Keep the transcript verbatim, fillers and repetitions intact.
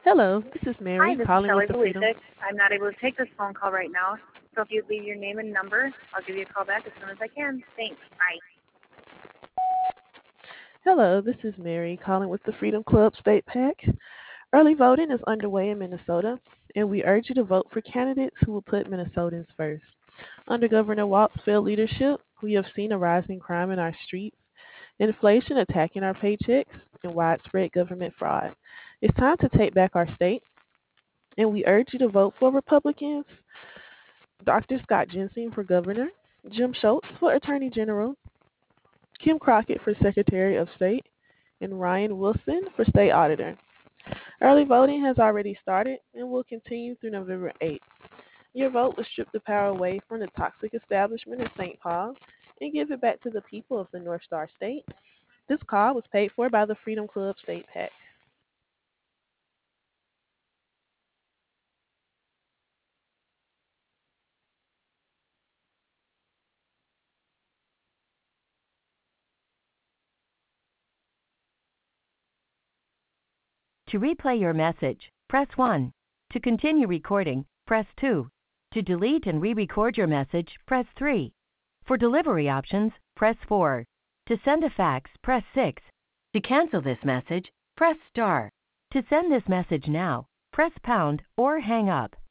Hello, this is Hi, Mary this is calling with Shelley the Freedom. Belisik. I'm not able to take this phone call right now, so if you'd leave your name and number, I'll give you a call back as soon as I can. Thanks. Bye. Hello, this is Mary calling with the Freedom Club State PAC. Early voting is underway in Minnesota, and we urge you to vote for candidates who will put Minnesotans first. Under Governor Walt's failed leadership, we have seen a rising crime in our streets, inflation attacking our paychecks, and widespread government fraud. It's time to take back our state, and we urge you to vote for Republicans, Doctor Scott Jensen for governor, Jim Schultz for attorney general, Kim Crockett for Secretary of State, and Ryan Wilson for State Auditor. Early voting has already started and will continue through November eighth. Your vote will strip the power away from the toxic establishment in Saint Paul and give it back to the people of the North Star State. This call was paid for by the Freedom Club State PAC. To replay your message, press one. To continue recording, press two. To delete and re-record your message, press three. For delivery options, press four. To send a fax, press six. To cancel this message, press star. To send this message now, press pound or hang up.